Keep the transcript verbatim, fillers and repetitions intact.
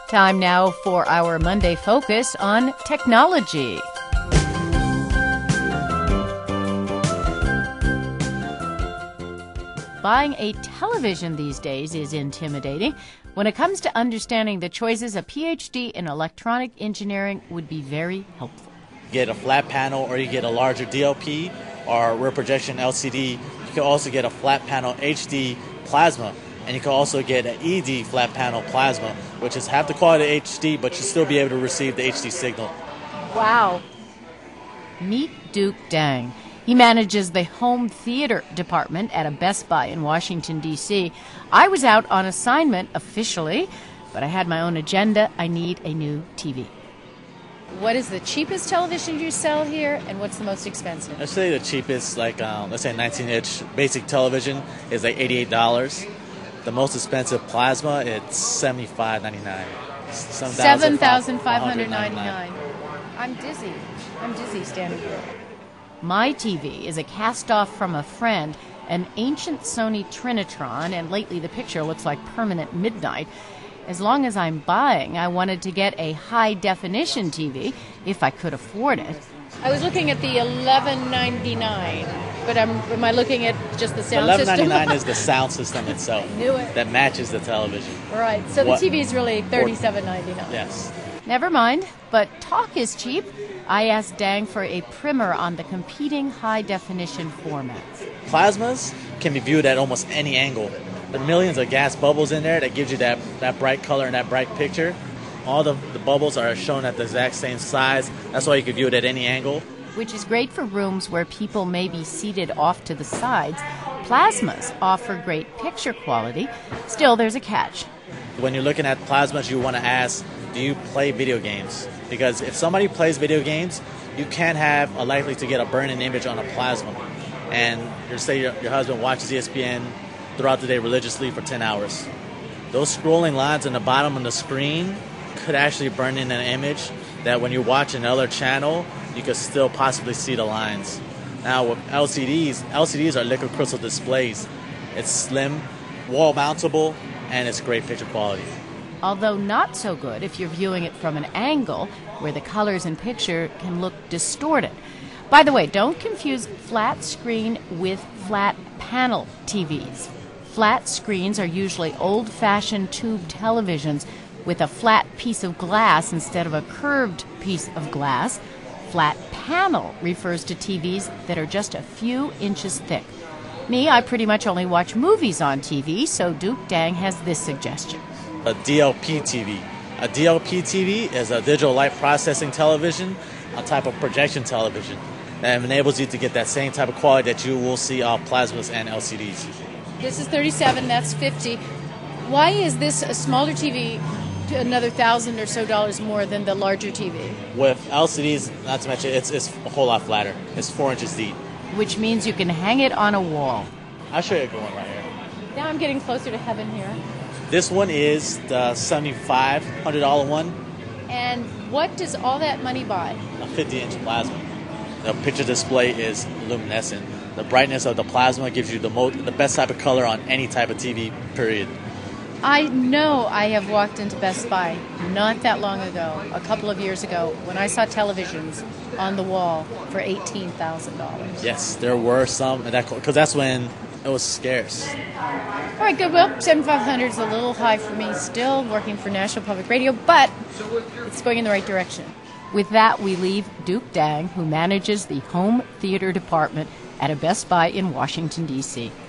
Time now for our Monday focus on technology. Buying a television these days is intimidating. When it comes to understanding the choices, a P H D in electronic engineering would be very helpful. You get a flat panel or you get a larger D L P or rear projection L C D. You can also get a flat panel H D plasma. And you can also get an E D flat panel plasma, which is half the quality of H D, but you'll still be able to receive the H D signal. Wow. Meet Duke Dang. He manages the home theater department at a Best Buy in Washington, D C I was out on assignment officially, but I had my own agenda. I need a new T V. What is the cheapest television you sell here, and what's the most expensive? I'd say the cheapest, like, um, let's say nineteen inch basic television is like eighty-eight dollars. The most expensive plasma, it's seventy-five ninety-nine. seven thousand five hundred ninety-nine. I'm dizzy. I'm dizzy standing here. My T V is a cast-off from a friend, an ancient Sony Trinitron, and lately the picture looks like permanent midnight. As long as I'm buying, I wanted to get a high-definition T V, if I could afford it. I was looking at the eleven ninety-nine, but I'm, am I looking at just the sound eleven system? eleven ninety-nine is the sound system itself. I knew it. That matches the television. Right, so the What? T V is really thirty-seven ninety-nine. Yes. Never mind, but talk is cheap. I asked Dang for a primer on the competing high-definition formats. Plasmas can be viewed at almost any angle. There are millions of gas bubbles in there that gives you that, that bright color and that bright picture. All the, the bubbles are shown at the exact same size. That's why you can view it at any angle. Which is great for rooms where people may be seated off to the sides. Plasmas offer great picture quality. Still, there's a catch. When you're looking at plasmas, you want to ask, do you play video games? Because if somebody plays video games, you can't have a likely to get a burn-in image on a plasma. And you say your, your husband watches E S P N throughout the day religiously for ten hours. Those scrolling lines on the bottom of the screen could actually burn in an image that when you watch another channel, you could still possibly see the lines. Now with L C Ds, L C Ds are liquid crystal displays. It's slim, wall mountable, and it's great picture quality. Although not so good if you're viewing it from an angle where the colors in picture can look distorted. By the way, don't confuse flat screen with flat panel T Vs. Flat screens are usually old-fashioned tube televisions with a flat piece of glass instead of a curved piece of glass. Flat panel refers to T Vs that are just a few inches thick. Me, I pretty much only watch movies on T V, so Duke Dang has this suggestion. A D L P T V. A D L P T V is a digital light processing television, a type of projection television that enables you to get that same type of quality that you will see off plasmas and L C Ds. This is thirty-seven, that's fifty. Why is this a smaller T V another thousand or so dollars more than the larger T V? With L C Ds, not to mention, it's, it's a whole lot flatter. It's four inches deep. Which means you can hang it on a wall. I'll show you a good one right here. Now I'm getting closer to heaven here. This one is the seventy-five hundred dollars one. And what does all that money buy? A fifty inch plasma. The picture display is luminescent. The brightness of the plasma gives you the most, the best type of color on any type of T V, period. I know I have walked into Best Buy not that long ago, a couple of years ago, when I saw televisions on the wall for eighteen thousand dollars. Yes, there were some, because that's when it was scarce. All right, good. Well, seventy-five hundred is a little high for me still, working for National Public Radio, but it's going in the right direction. With that, we leave Duke Dang, who manages the home theater department at a Best Buy in Washington, D C